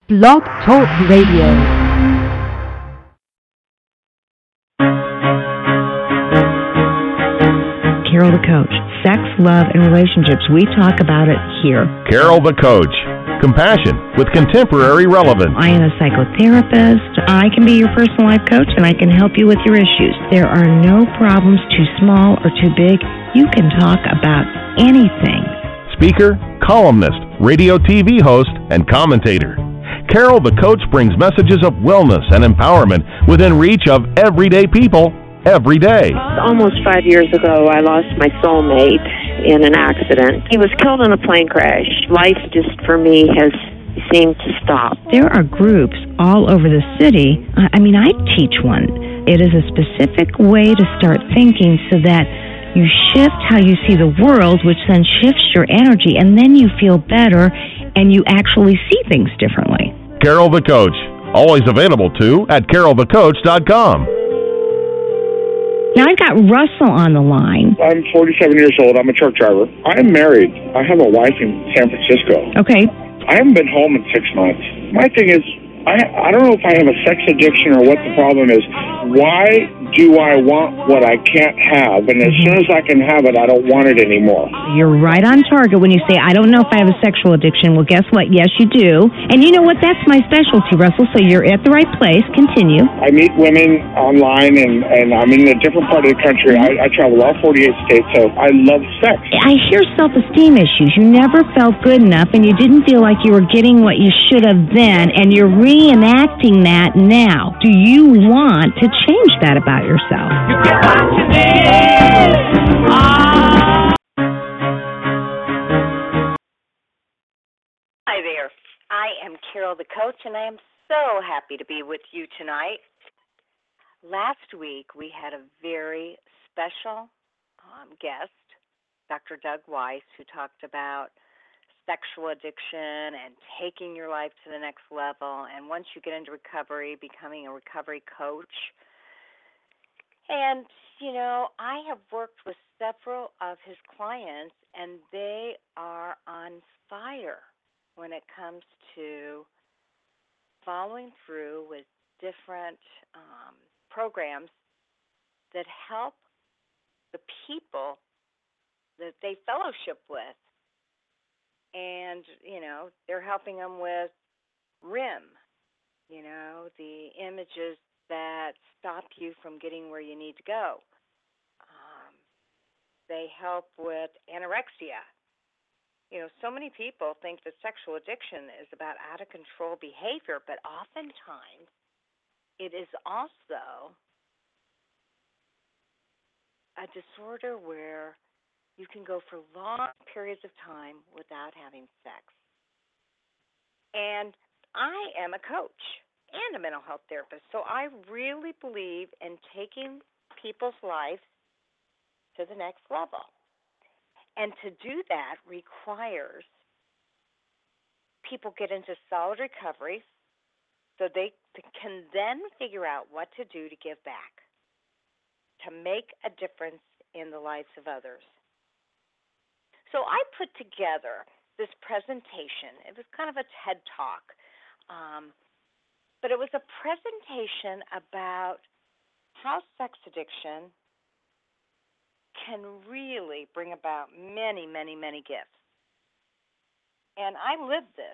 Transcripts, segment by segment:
Blog Talk Radio. Carol the Coach. Sex, love, and relationships. We talk about it here. Carol the Coach. Compassion with contemporary relevance. I am a psychotherapist. I can be your personal life coach, and I can help you with your issues. There are no problems too small or too big. You can talk about anything. Speaker, columnist, radio TV host, and commentator. Carol the Coach brings messages of wellness and empowerment within reach of everyday people every day. Almost 5 years ago, I lost my soulmate in an accident. He was killed in a plane crash. Life just, for me, has seemed to stop. There are groups all over the city. I teach one. It is a specific way to start thinking so that you shift how you see the world, which then shifts your energy, and then you feel better and you actually see things differently. Carol the Coach, always available too at carolthecoach.com. Now I've got Russell on the line. I'm 47 years old. I'm a truck driver. I am married. I have a wife in San Francisco. Okay. I haven't been home in 6 months. My thing is, I don't know if I have a sex addiction or what the problem is. Why do I want what I can't have? And as soon as I can have it, I don't want it anymore. You're right on target when you say, I don't know if I have a sexual addiction. Well, guess what? Yes, you do. And you know what? That's my specialty, Russell, so you're at the right place. Continue. I meet women online, and I'm in a different part of the country. I travel all 48 states, so I love sex. I hear self-esteem issues. You never felt good enough, and you didn't feel like you were getting what you should have then, and you're reenacting that now. Do you want to change that about yourself? You get what you need. Hi there. I am Carol the Coach, and I am so happy to be with you tonight. Last week, we had a very special guest, Dr. Doug Weiss, who talked about sexual addiction and taking your life to the next level, and once you get into recovery, becoming a recovery coach. And, I have worked with several of his clients, and they are on fire when it comes to following through with different programs that help the people that they fellowship with. And, they're helping them with REM, the images that stop you from getting where you need to go. They help with anorexia. So many people think that sexual addiction is about out-of-control behavior, but oftentimes it is also a disorder where you can go for long periods of time without having sex. And I am a coach and a mental health therapist, so I really believe in taking people's lives to the next level. And to do that requires people get into solid recovery so they can then figure out what to do to give back, to make a difference in the lives of others. So I put together this presentation. It was kind of a TED Talk, but it was a presentation about how sex addiction can really bring about many, many, many gifts. And I live this.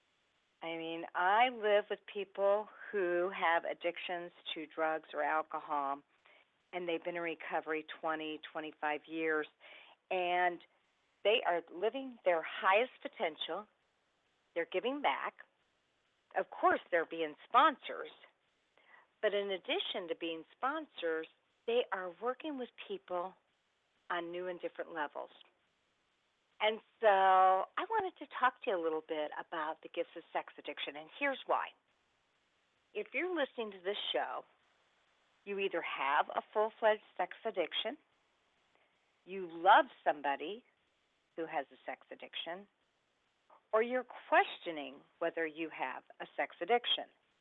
I live with people who have addictions to drugs or alcohol, and they've been in recovery 20, 25 years, and they are living their highest potential. They're giving back. Of course, they're being sponsors. But in addition to being sponsors, they are working with people on new and different levels. And so I wanted to talk to you a little bit about the gifts of sex addiction, and here's why. If you're listening to this show, you either have a full-fledged sex addiction, you love somebody who has a sex addiction, or you're questioning whether you have a sex addiction.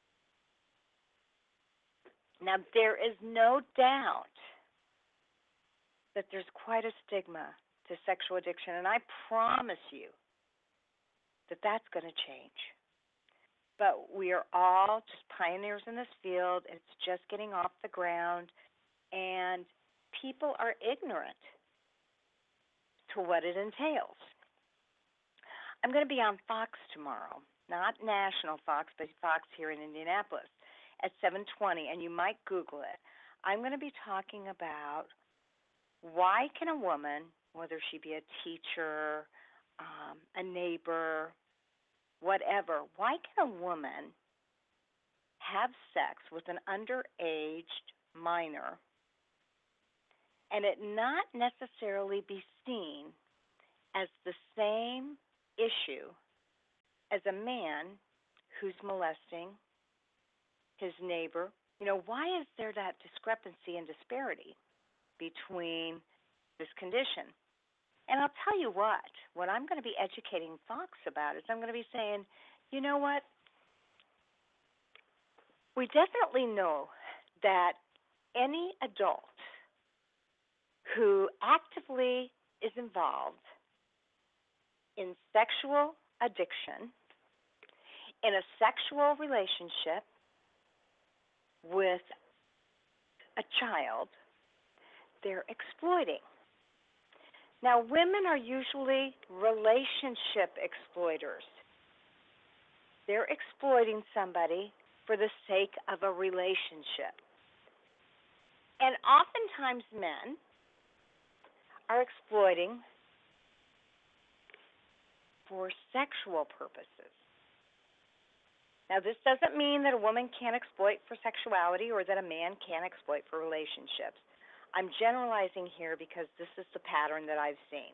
Now, there is no doubt that there's quite a stigma to sexual addiction, and I promise you that that's going to change. but we are all just pioneers in this field. It's just getting off the ground, and people are ignorant to what it entails. I'm going to be on Fox tomorrow, not National Fox, but Fox here in Indianapolis at 7:20, and you might Google it. I'm going to be talking about why can a woman, whether she be a teacher, a neighbor, whatever, why can a woman have sex with an underaged minor and it not necessarily be seen as the same issue as a man who's molesting his neighbor? You know, why is there that discrepancy and disparity between this condition? And I'll tell you what I'm going to be educating Fox about is I'm going to be saying, you know what? We definitely know that any adult who actively is involved in sexual addiction, in a sexual relationship with a child, they're exploiting. Now, women are usually relationship exploiters. They're exploiting somebody for the sake of a relationship. And oftentimes men are exploiting for sexual purposes. Now, this doesn't mean that a woman can't exploit for sexuality or that a man can't exploit for relationships. I'm generalizing here because this is the pattern that I've seen.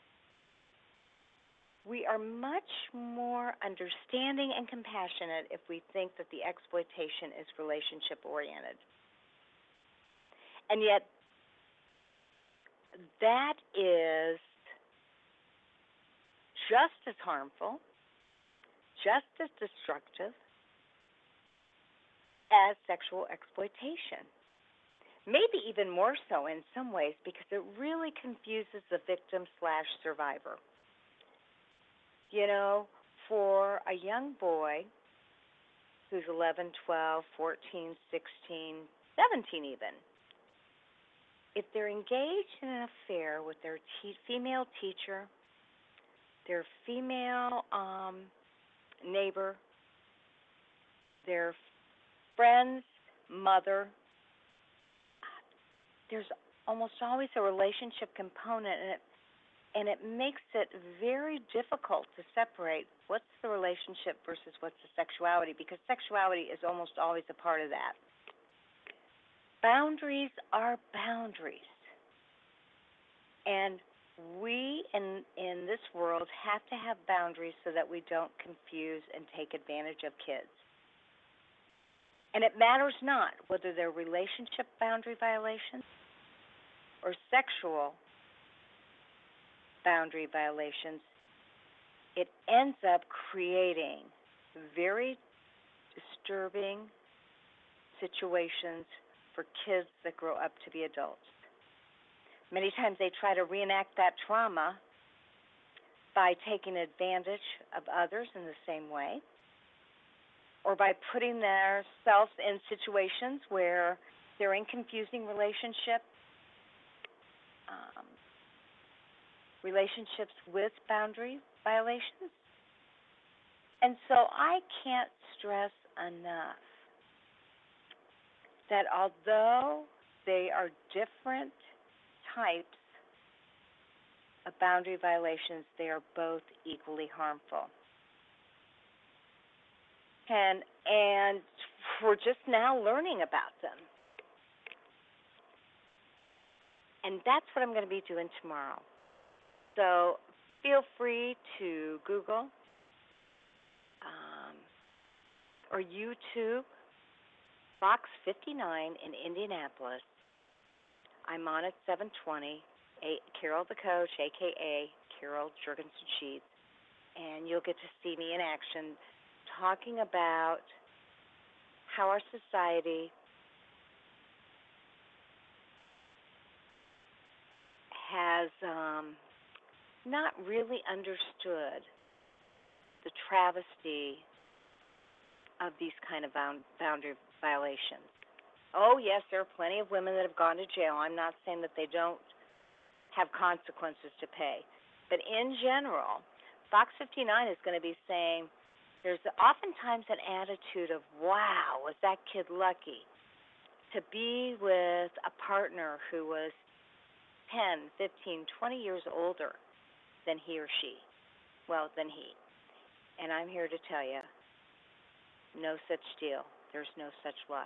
We are much more understanding and compassionate if we think that the exploitation is relationship-oriented. And yet, that is just as harmful, just as destructive as sexual exploitation. Maybe even more so in some ways because it really confuses the victim/survivor. You know, for a young boy who's 11, 12, 14, 16, 17 even, if they're engaged in an affair with their female teacher, their female neighbor, their friend's mother, there's almost always a relationship component, and it makes it very difficult to separate what's the relationship versus what's the sexuality, because sexuality is almost always a part of that. Boundaries are boundaries. And we in this world have to have boundaries so that we don't confuse and take advantage of kids. And it matters not whether they're relationship boundary violations or sexual boundary violations. It ends up creating very disturbing situations for kids that grow up to be adults. Many times they try to reenact that trauma by taking advantage of others in the same way, or by putting themselves in situations where they're in confusing relationships with boundary violations. And so I can't stress enough that although they are different types of boundary violations, they are both equally harmful. And we're just now learning about them. And that's what I'm going to be doing tomorrow. So feel free to Google or YouTube Fox 59 in Indianapolis. I'm on at 7:20. Carol the Coach, a.k.a. Carol Jurgensen Sheets, and you'll get to see me in action talking about how our society has not really understood the travesty of these kind of boundary violations. Oh, yes, there are plenty of women that have gone to jail. I'm not saying that they don't have consequences to pay. But in general, Fox 59 is going to be saying there's oftentimes an attitude of, wow, was that kid lucky to be with a partner who was 10, 15, 20 years older than he or she. Well, than he. And I'm here to tell you, no such deal. There's no such luck.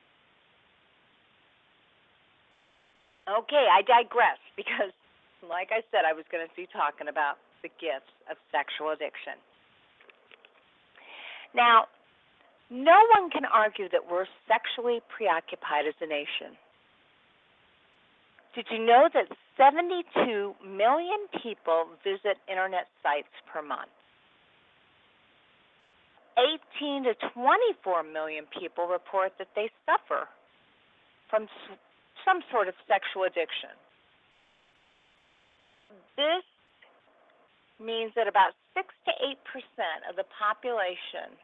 Okay, I digress because, like I said, I was going to be talking about the gifts of sexual addiction. Now, no one can argue that we're sexually preoccupied as a nation. Did you know that 72 million people visit internet sites per month? 18 to 24 million people report that they suffer from some sort of sexual addiction. This means that about 6 to 8% of the population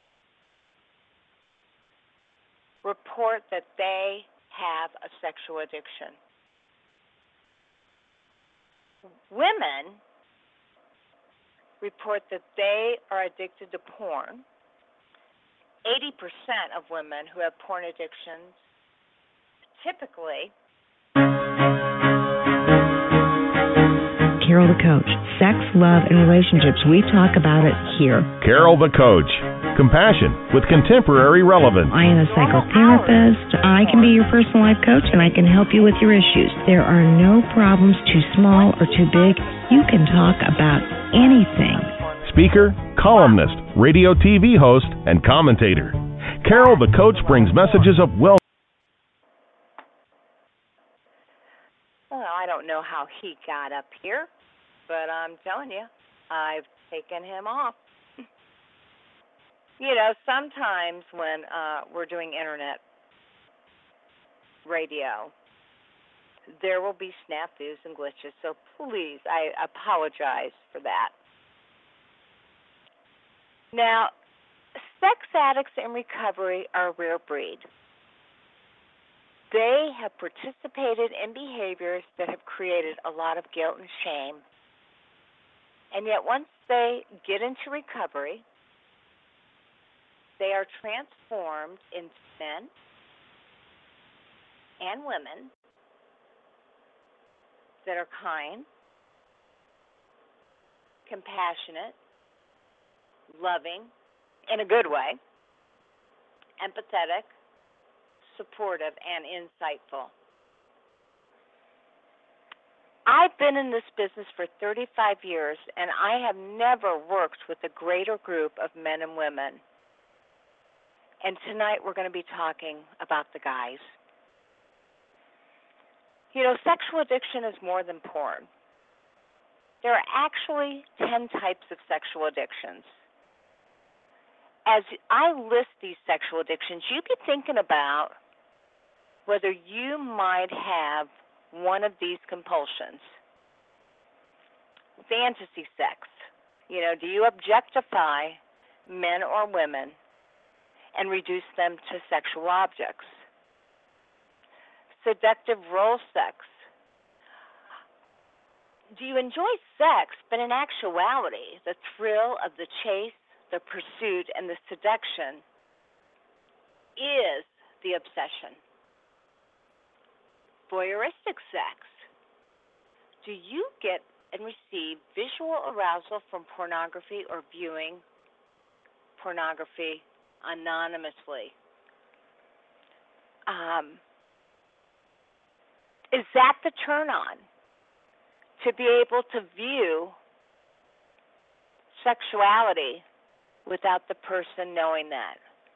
report that they have a sexual addiction. Women report that they are addicted to porn. 80% of women who have porn addictions typically. Carol the Coach. Sex, love, and relationships. We talk about it here. Carol the Coach. Compassion with contemporary relevance. I am a psychotherapist. I can be your personal life coach, and I can help you with your issues. There are no problems too small or too big. You can talk about anything. Speaker, columnist, radio TV host, and commentator. Carol the Coach brings messages of wellness. Well, I don't know how he got up here, but I'm telling you, I've taken him off. You know, sometimes when we're doing internet radio, there will be snafus and glitches, so please, I apologize for that. Now, sex addicts in recovery are a rare breed. They have participated in behaviors that have created a lot of guilt and shame. And yet once they get into recovery, they are transformed into men and women that are kind, compassionate, loving, in a good way, empathetic, supportive, and insightful. I've been in this business for 35 years, and I have never worked with a greater group of men and women. And tonight we're going to be talking about the guys. You know, sexual addiction is more than porn. There are actually 10 types of sexual addictions. As I list these sexual addictions, you be thinking about whether you might have one of these compulsions. Fantasy sex. You know, do you objectify men or women and reduce them to sexual objects? Seductive role sex. Do you enjoy sex, but in actuality, the thrill of the chase, the pursuit, and the seduction is the obsession? Voyeuristic sex. Do you get and receive visual arousal from pornography or viewing pornography anonymously? Is that the turn on? To be able to view sexuality without the person knowing that?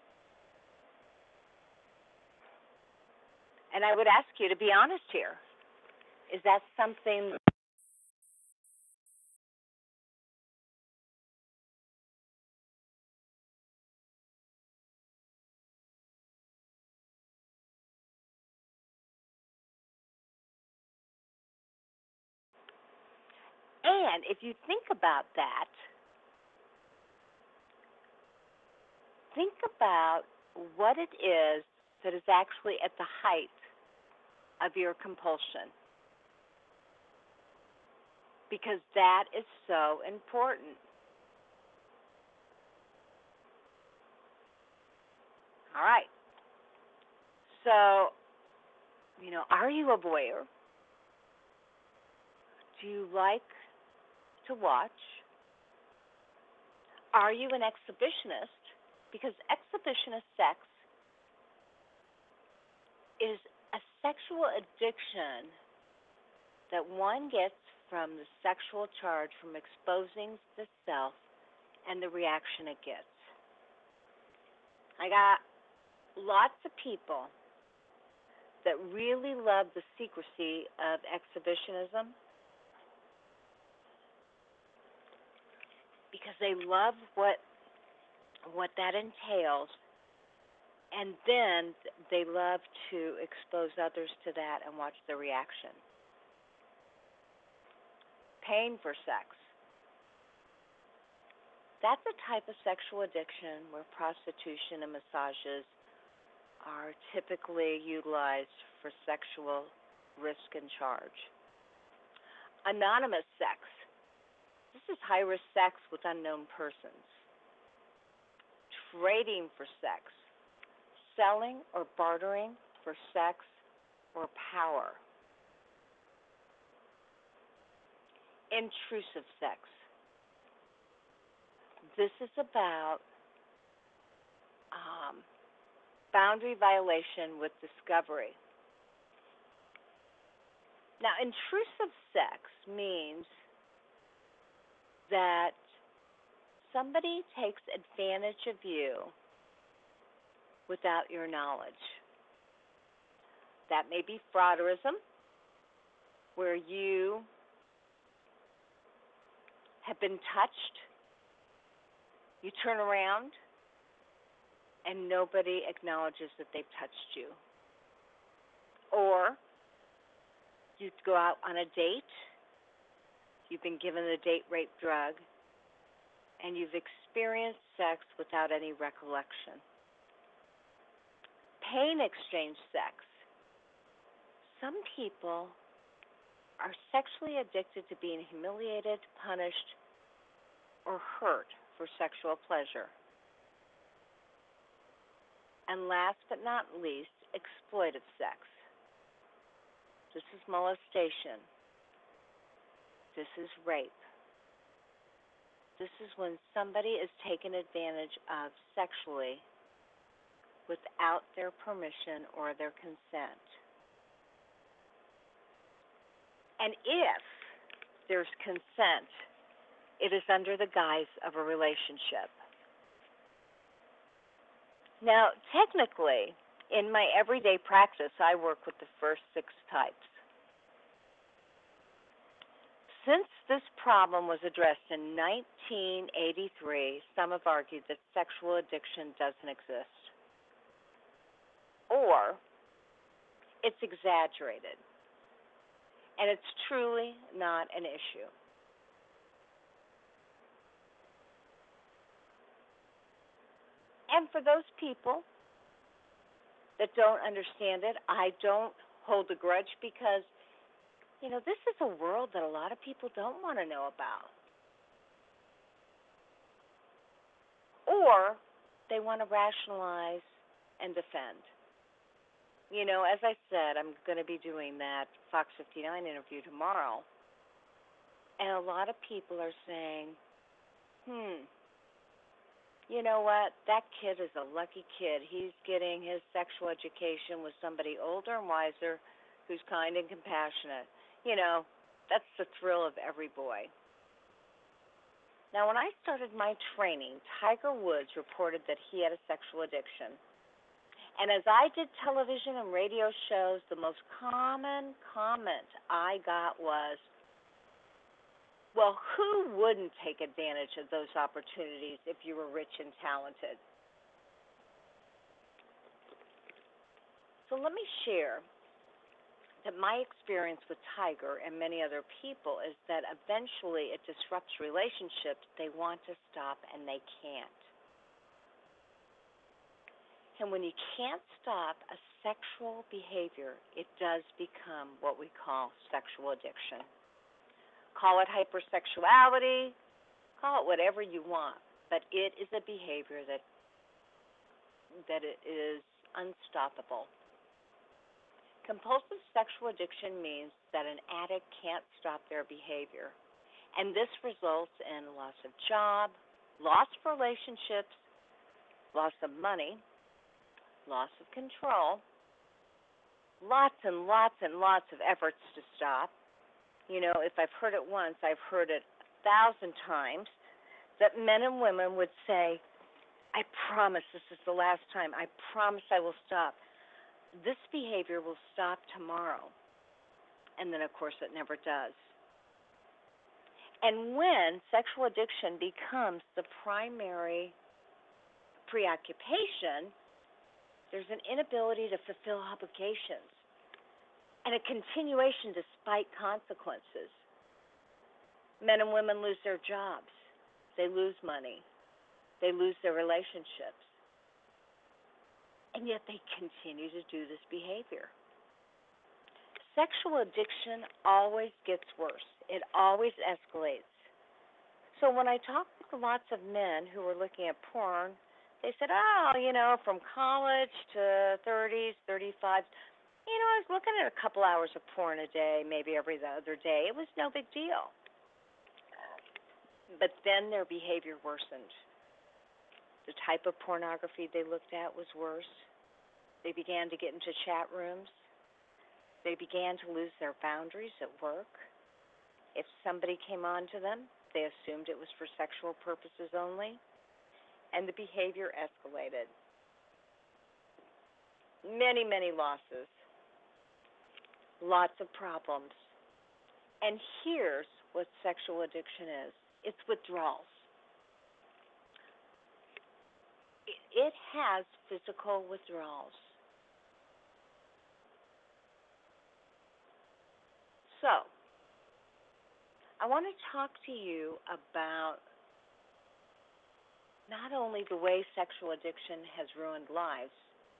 And I would ask you to be honest here. Is that something? And if you think about that, think about what it is that is actually at the height of your compulsion, because that is so important. All right. So, are you a voyeur? Do you like to watch? Are you an exhibitionist? Because exhibitionist sex is a sexual addiction that one gets from the sexual charge from exposing the self and the reaction it gets. I got lots of people that really love the secrecy of exhibitionism because they love what that entails, and then they love to expose others to that and watch the reaction. Paying for sex. That's a type of sexual addiction where prostitution and massages are typically utilized for sexual risk and charge. Anonymous sex. This is high-risk sex with unknown persons. Trading for sex. Selling or bartering for sex or power. Intrusive sex. This is about boundary violation with discovery. Now, intrusive sex means that somebody takes advantage of you without your knowledge. That may be frauderism, where you have been touched, you turn around, and nobody acknowledges that they've touched you. Or you go out on a date, you've been given a date rape drug, and you've experienced sex without any recollection. Pain exchange sex. Some people are sexually addicted to being humiliated, punished, or hurt for sexual pleasure. And last but not least, exploitive sex. This is molestation. This is rape. This is when somebody is taken advantage of sexually without their permission or their consent. And if there's consent, it is under the guise of a relationship. Now, technically, in my everyday practice, I work with the first 6 types. Since this problem was addressed in 1983, some have argued that sexual addiction doesn't exist, or it's exaggerated, and it's truly not an issue. And for those people that don't understand it, I don't hold a grudge because, this is a world that a lot of people don't want to know about. Or they want to rationalize and defend. As I said, I'm going to be doing that Fox 59 interview tomorrow. And a lot of people are saying, you know what, that kid is a lucky kid. He's getting his sexual education with somebody older and wiser who's kind and compassionate. That's the thrill of every boy. Now, when I started my training, Tiger Woods reported that he had a sexual addiction. And as I did television and radio shows, the most common comment I got was, well, who wouldn't take advantage of those opportunities if you were rich and talented? So let me share that my experience with Tiger and many other people is that eventually it disrupts relationships. They want to stop and they can't. And when you can't stop a sexual behavior, it does become what we call sexual addiction. Call it hypersexuality, call it whatever you want, but it is a behavior that it is unstoppable. Compulsive sexual addiction means that an addict can't stop their behavior, and this results in loss of job, loss of relationships, loss of money, loss of control, lots and lots and lots of efforts to stop. You know, if I've heard it once, I've heard it 1,000 times, that men and women would say, I promise this is the last time. I promise I will stop. This behavior will stop tomorrow. And then, of course, it never does. And when sexual addiction becomes the primary preoccupation, there's an inability to fulfill obligations and a continuation despite consequences. Men and women lose their jobs. They lose money. They lose their relationships. And yet they continue to do this behavior. Sexual addiction always gets worse. It always escalates. So when I talk to lots of men who are looking at porn, they said, from college to 30s, 35s, I was looking at a couple hours of porn a day, maybe every other day. It was no big deal. But then their behavior worsened. The type of pornography they looked at was worse. They began to get into chat rooms. They began to lose their boundaries at work. If somebody came on to them, they assumed it was for sexual purposes only. And the behavior escalated. Many, many losses. Lots of problems. And here's what sexual addiction is. It's withdrawals. It has physical withdrawals. So, I want to talk to you about not only the way sexual addiction has ruined lives,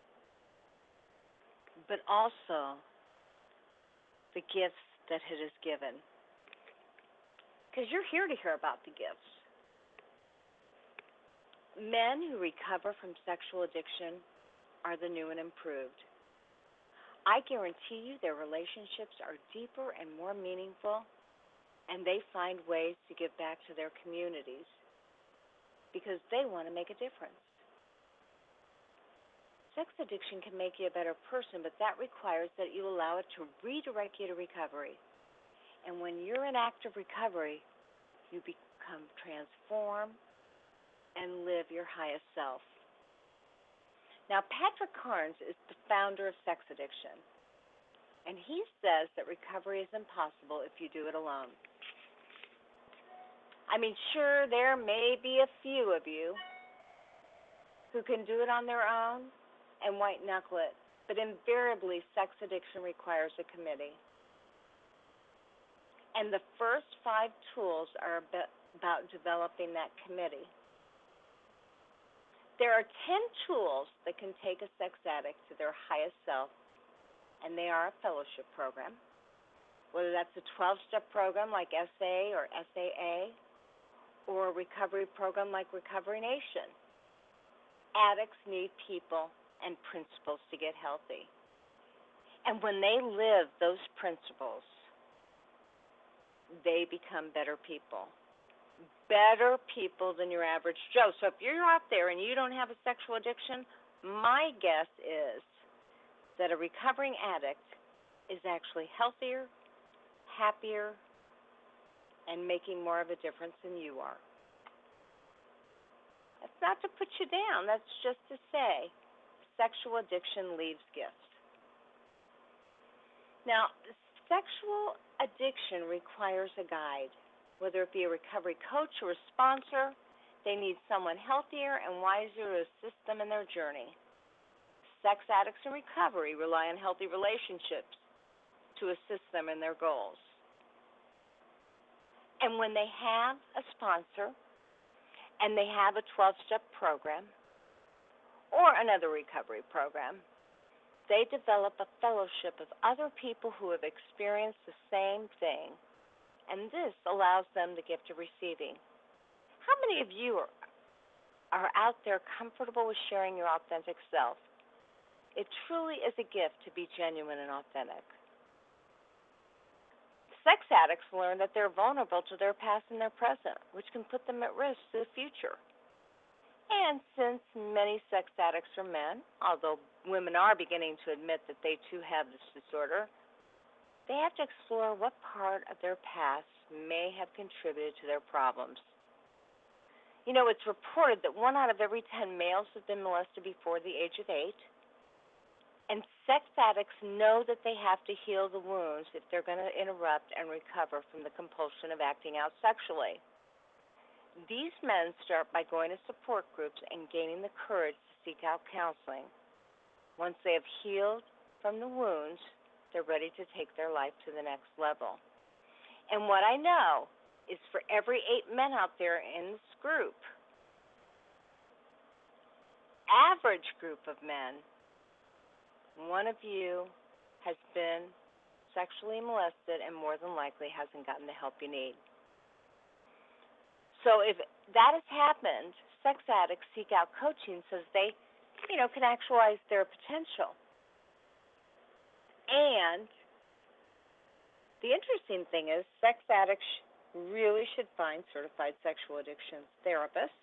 but also the gifts that it has given. Because you're here to hear about the gifts. Men who recover from sexual addiction are the new and improved. I guarantee you their relationships are deeper and more meaningful, and they find ways to give back to their communities because they want to make a difference. Sex addiction can make you a better person, but that requires that you allow it to redirect you to recovery. And when you're in active recovery, you become transformed and live your highest self. Now, Patrick Carnes is the founder of Sex Addiction, and he says that recovery is impossible if you do it alone. I mean, sure, there may be a few of you who can do it on their own and white-knuckle it, but invariably sex addiction requires a committee. And the first 5 tools are about developing that committee. There are 10 tools that can take a sex addict to their highest self, and they are a fellowship program, whether that's a 12-step program like SA or SAA, or a recovery program like Recovery Nation. Addicts need people and principles to get healthy. And when they live those principles, they become better people. Better people than your average Joe. So if you're out there and you don't have a sexual addiction, my guess is that a recovering addict is actually healthier, happier, and making more of a difference than you are. That's not to put you down. That's just to say sexual addiction leaves gifts. Now, sexual addiction requires a guide, whether it be a recovery coach or a sponsor. They need someone healthier and wiser to assist them in their journey. Sex addicts in recovery rely on healthy relationships to assist them in their goals. And when they have a sponsor and they have a 12-step program, or another recovery program, they develop a fellowship of other people who have experienced the same thing, and this allows them the gift of receiving. How many of you are out there comfortable with sharing your authentic self? It truly is a gift to be genuine and authentic. Sex addicts learn that they're vulnerable to their past and their present, which can put them at risk to the future. And since many sex addicts are men, although women are beginning to admit that they too have this disorder, they have to explore what part of their past may have contributed to their problems. You know, it's reported that 1 out of every 10 males have been molested before the age of 8. And sex addicts know that they have to heal the wounds if they're going to interrupt and recover from the compulsion of acting out sexually. These men start by going to support groups and gaining the courage to seek out counseling. Once they have healed from the wounds, they're ready to take their life to the next level. And what I know is for every 8 men out there in this group, average group of men, one of you has been sexually molested and more than likely hasn't gotten the help you need. So if that has happened, sex addicts seek out coaching so they, can actualize their potential. And the interesting thing is sex addicts really should find certified sexual addiction therapists.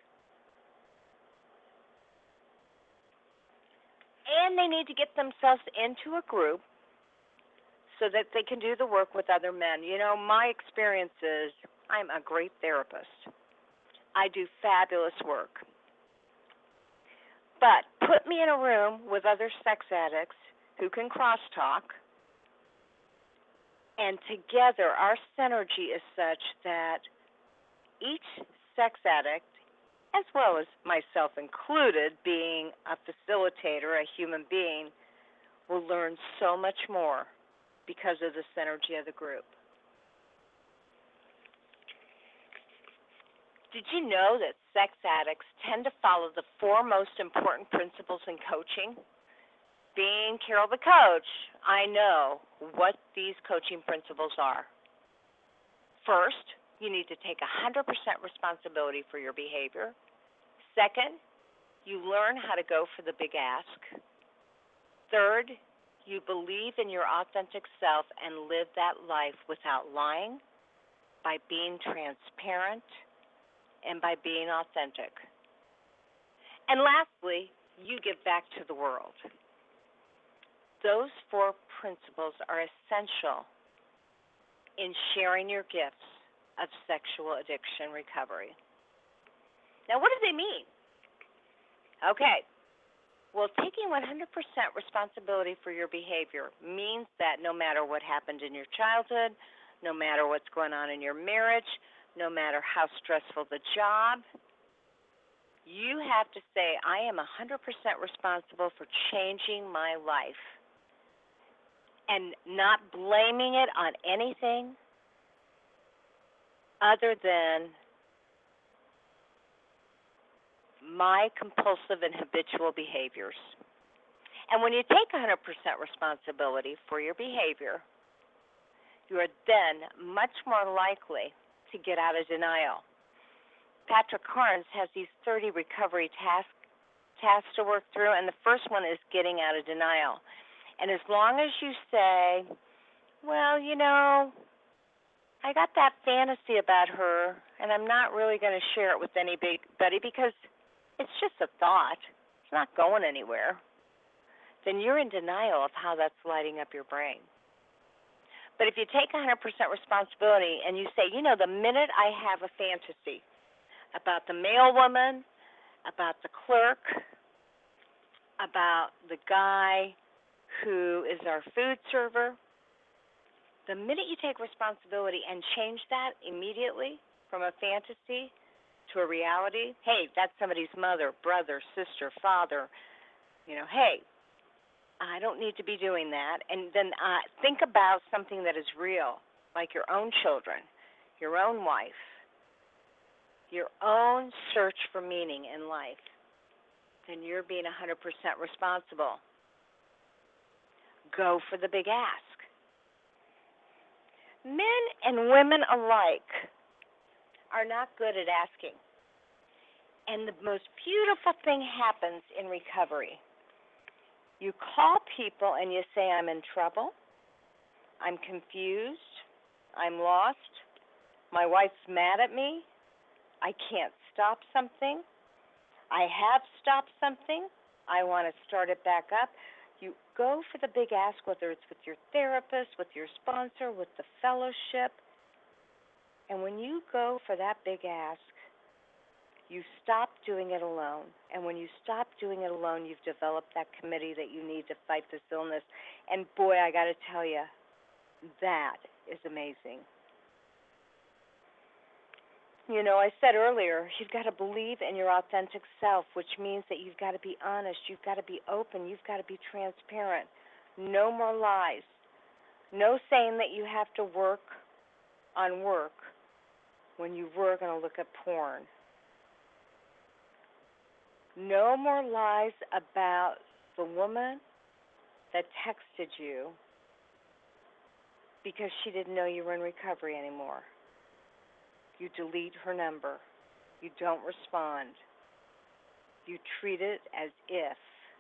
And they need to get themselves into a group so that they can do the work with other men. My experience is I'm a great therapist. I do fabulous work. But put me in a room with other sex addicts who can crosstalk, and together our synergy is such that each sex addict, as well as myself included, being a facilitator, a human being, will learn so much more because of the synergy of the group. Did you know that sex addicts tend to follow the 4 most important principles in coaching? Being Carol the coach, I know what these coaching principles are. First, you need to take 100% responsibility for your behavior. Second, you learn how to go for the big ask. Third, you believe in your authentic self and live that life without lying, by being transparent, and by being authentic. And lastly, you give back to the world. Those 4 principles are essential in sharing your gifts of sexual addiction recovery. Now, what do they mean? Okay. Well, taking 100% responsibility for your behavior means that no matter what happened in your childhood, no matter what's going on in your marriage, no matter how stressful the job, you have to say, I am 100% responsible for changing my life, and not blaming it on anything other than my compulsive and habitual behaviors. And when you take 100% responsibility for your behavior, you are then much more likely to get out of denial. Patrick Carnes has these 30 recovery tasks to work through, and the first one is getting out of denial. And as long as you say, well, I got that fantasy about her, and I'm not really going to share it with anybody because it's just a thought. It's not going anywhere. Then you're in denial of how that's lighting up your brain. But if you take 100% responsibility and you say, the minute I have a fantasy about the mail woman, about the clerk, about the guy who is our food server, the minute you take responsibility and change that immediately from a fantasy to a reality, hey, that's somebody's mother, brother, sister, father, hey, I don't need to be doing that. And then think about something that is real, like your own children, your own wife, your own search for meaning in life. then you're being 100% responsible. Go for the big ask. Men and women alike are not good at asking. And the most beautiful thing happens in recovery. You call people and you say, I'm in trouble, I'm confused, I'm lost, my wife's mad at me, I can't stop something, I have stopped something, I want to start it back up. You go for the big ask, whether it's with your therapist, with your sponsor, with the fellowship. And when you go for that big ask, you stop doing it alone. And when you stop doing it alone, you've developed that committee that you need to fight this illness. And boy, I got to tell you, that is amazing. You know, I said earlier, you've got to believe in your authentic self, which means that you've got to be honest, you've got to be open, you've got to be transparent. No more lies. No saying that you have to work on work when you were going to look at porn. No more lies about the woman that texted you because she didn't know you were in recovery anymore. You delete her number. You don't respond. You treat it as if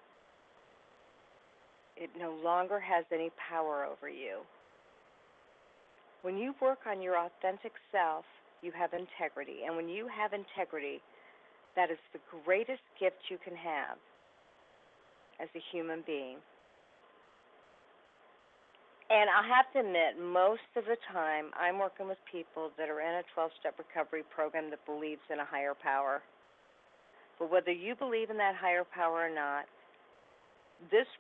it no longer has any power over you. When you work on your authentic self, you have integrity. And when you have integrity, that is the greatest gift you can have as a human being. And I have to admit, most of the time, I'm working with people that are in a 12-step recovery program that believes in a higher power. But whether you believe in that higher power or not, this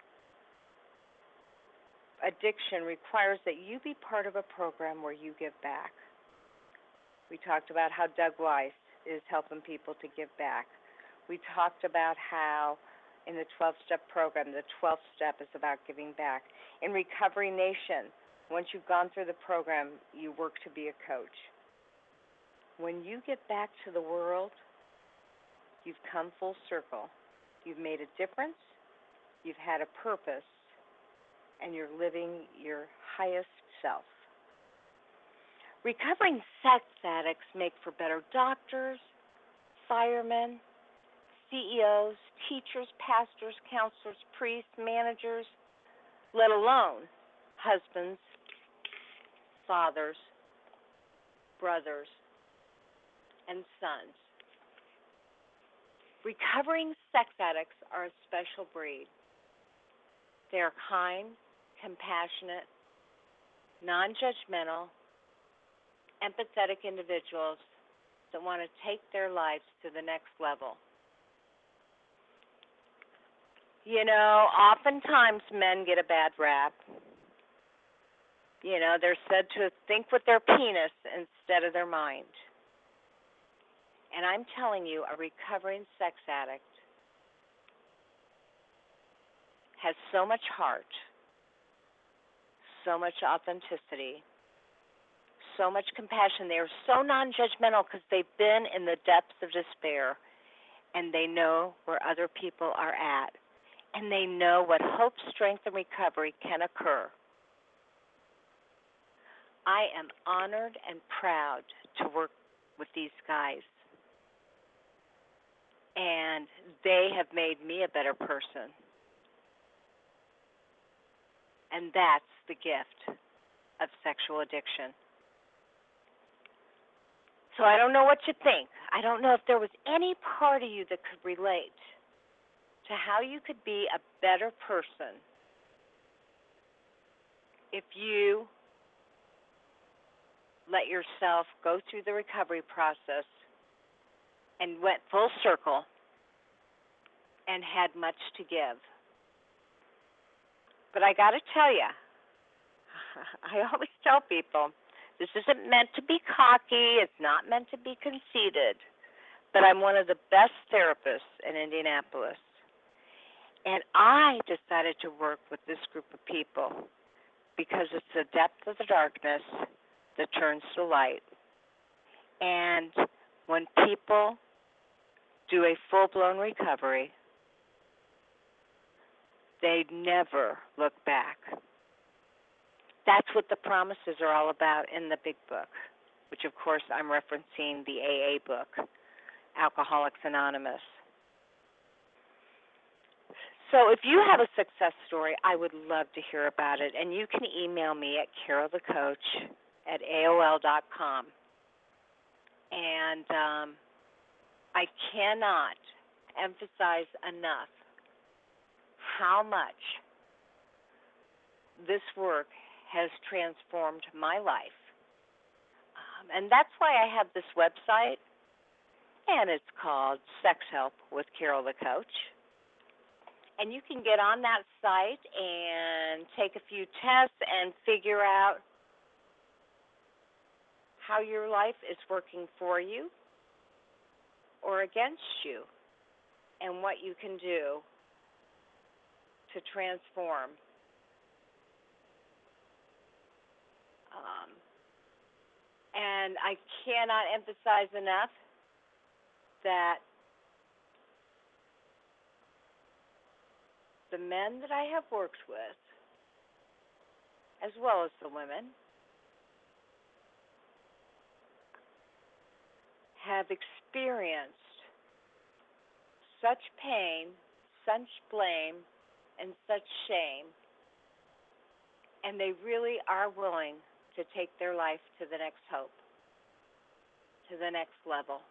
addiction requires that you be part of a program where you give back. We talked about how Doug Weiss is helping people to give back. We talked about how in the 12-step program, the 12th step is about giving back. In Recovery Nation, once you've gone through the program, you work to be a coach. When you get back to the world, you've come full circle. You've made a difference, you've had a purpose, and you're living your highest self. Recovering sex addicts make for better doctors, firemen, CEOs, teachers, pastors, counselors, priests, managers, let alone husbands, fathers, brothers, and sons. Recovering sex addicts are a special breed. They are kind, compassionate, non-judgmental, empathetic individuals that want to take their lives to the next level. You know, oftentimes men get a bad rap. You know, they're said to think with their penis instead of their mind. And I'm telling you, a recovering sex addict has so much heart, so much authenticity, so much compassion. They are so non-judgmental because they've been in the depths of despair, and they know where other people are at, and they know what hope, strength, and recovery can occur. I am honored and proud to work with these guys, and they have made me a better person. And that's the gift of sexual addiction. So I don't know what you think. I don't know if there was any part of you that could relate to how you could be a better person if you let yourself go through the recovery process and went full circle and had much to give. But I got to tell you, I always tell people, this isn't meant to be cocky. It's not meant to be conceited. But I'm one of the best therapists in Indianapolis. And I decided to work with this group of people because it's the depth of the darkness that turns to light. And when people do a full-blown recovery, they never look back. That's what the promises are all about in the big book, which, of course, I'm referencing the AA book, Alcoholics Anonymous. So if you have a success story, I would love to hear about it, and you can email me at carolthecoach@aol.com. And I cannot emphasize enough how much this work has transformed my life. And that's why I have this website, and it's called Sex Help with Carol the Coach. And you can get on that site and take a few tests and figure out how your life is working for you or against you, and what you can do to transform. And I cannot emphasize enough that the men that I have worked with, as well as the women, have experienced such pain, such blame, and such shame, and they really are willing to take their life to the next hope, to the next level.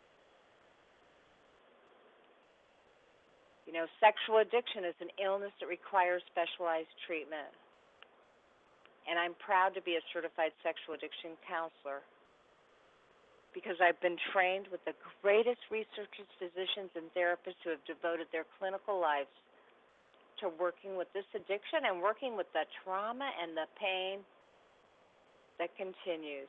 You know, sexual addiction is an illness that requires specialized treatment. And I'm proud to be a certified sexual addiction counselor because I've been trained with the greatest researchers, physicians, and therapists who have devoted their clinical lives to working with this addiction and working with the trauma and the pain that continues.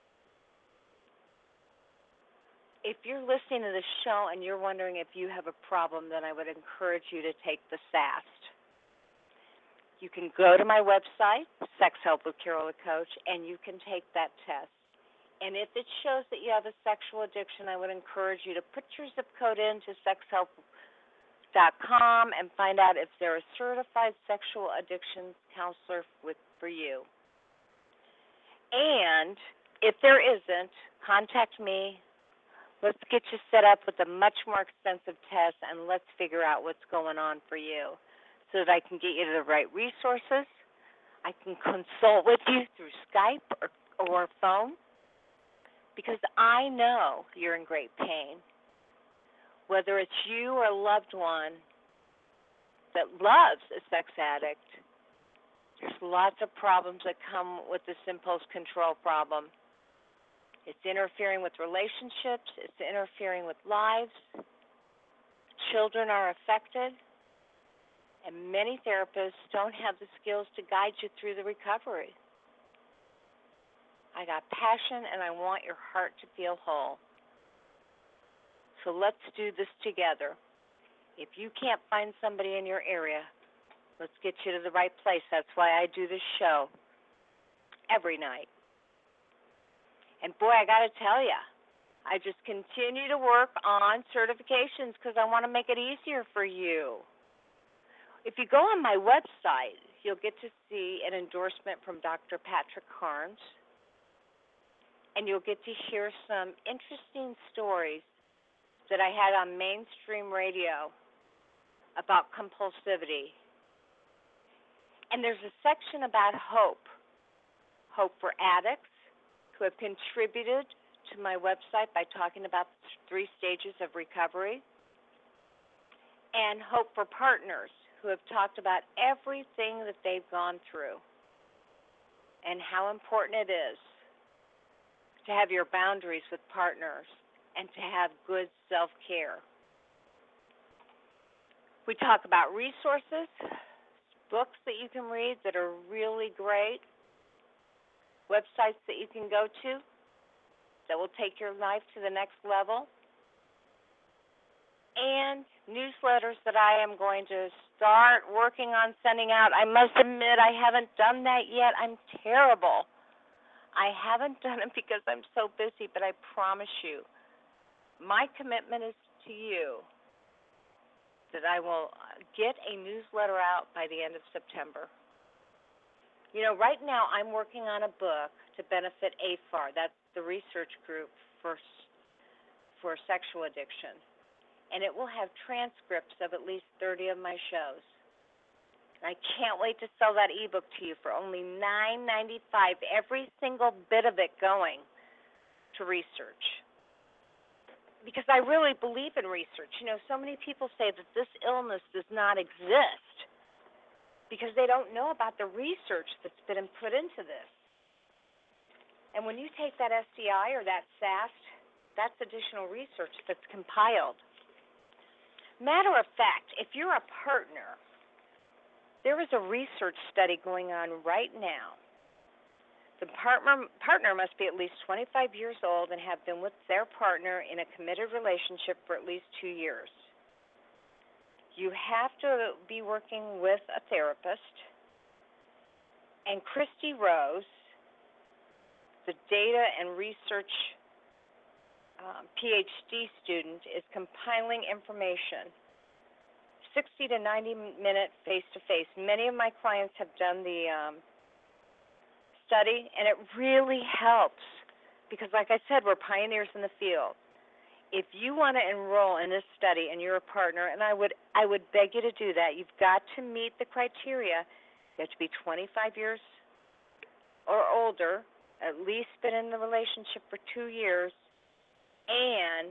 If you're listening to this show and you're wondering if you have a problem, then I would encourage you to take the SAST. You can go to my website, Sex Help with Carol the Coach, and you can take that test. And if it shows that you have a sexual addiction, I would encourage you to put your zip code into sexhelp.com and find out if they're a certified sexual addiction counselor for you. And if there isn't, contact me. Let's get you set up with a much more extensive test, and let's figure out what's going on for you so that I can get you to the right resources. I can consult with you through Skype or phone because I know you're in great pain. Whether it's you or a loved one that loves a sex addict, there's lots of problems that come with this impulse control problem. It's interfering with relationships. It's interfering with lives. Children are affected. And many therapists don't have the skills to guide you through the recovery. I got passion, and I want your heart to feel whole. So let's do this together. If you can't find somebody in your area, let's get you to the right place. That's why I do this show every night. And boy, I got to tell you, I just continue to work on certifications because I want to make it easier for you. If you go on my website, you'll get to see an endorsement from Dr. Patrick Carnes, and you'll get to hear some interesting stories that I had on mainstream radio about compulsivity. And there's a section about hope for addicts who have contributed to my website by talking about the 3 stages of recovery, and hope for partners who have talked about everything that they've gone through and how important it is to have your boundaries with partners and to have good self-care. We talk about resources, books that you can read that are really great, websites that you can go to that will take your life to the next level, and newsletters that I am going to start working on sending out. I must admit I haven't done that yet. I'm terrible. I haven't done it because I'm so busy, but I promise you, my commitment is to you that I will get a newsletter out by the end of September. You know, right now I'm working on a book to benefit AFAR. That's the research group for sexual addiction. And it will have transcripts of at least 30 of my shows. And I can't wait to sell that ebook to you for only $9.95, every single bit of it going to research. Because I really believe in research. You know, so many people say that this illness does not exist because they don't know about the research that's been put into this. And when you take that STI or that SAST, that's additional research that's compiled. Matter of fact, if you're a partner, there is a research study going on right now. The partner must be at least 25 years old and have been with their partner in a committed relationship for at least 2 years. You have to be working with a therapist. And Christy Rose, the data and research PhD student, is compiling information, 60 to 90-minute face-to-face. Many of my clients have done the study, and it really helps because, like I said, we're pioneers in the field. If you want to enroll in this study and you're a partner, and I would beg you to do that, you've got to meet the criteria. You have to be 25 years or older, at least been in the relationship for 2 years, and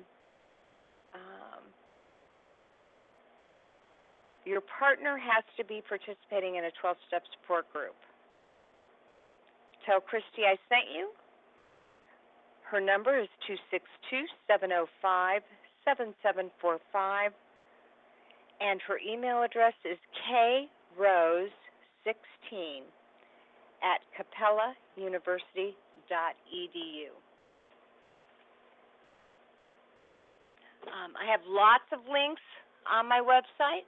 your partner has to be participating in a 12-step support group. Tell Christy I sent you. Her number is 262-705-7745, and her email address is krose16@capellauniversity.edu. I have lots of links on my website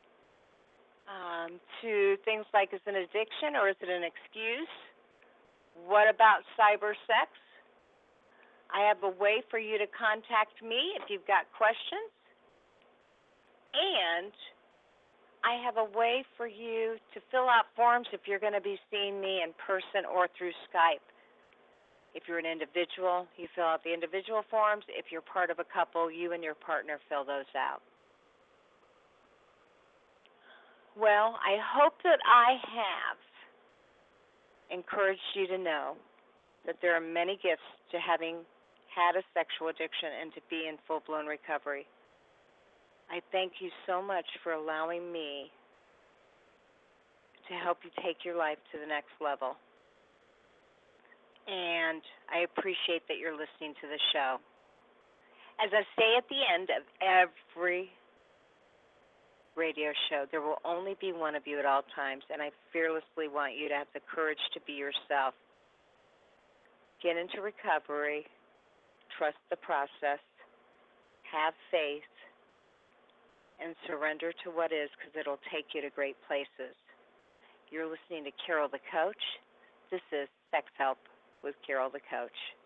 to things like, is it an addiction or is it an excuse? What about cyber sex? I have a way for you to contact me if you've got questions. And I have a way for you to fill out forms if you're going to be seeing me in person or through Skype. If you're an individual, you fill out the individual forms. If you're part of a couple, you and your partner fill those out. Well, I hope that I have encouraged you to know that there are many gifts to having had a sexual addiction and to be in full-blown recovery. I thank you so much for allowing me to help you take your life to the next level. And I appreciate that you're listening to the show. As I say at the end of every radio show, there will only be one of you at all times, and I fearlessly want you to have the courage to be yourself. Get into recovery, trust the process, have faith, and surrender to what is, because it'll take you to great places. You're listening to Carol the Coach. This is Sex Help with Carol the Coach.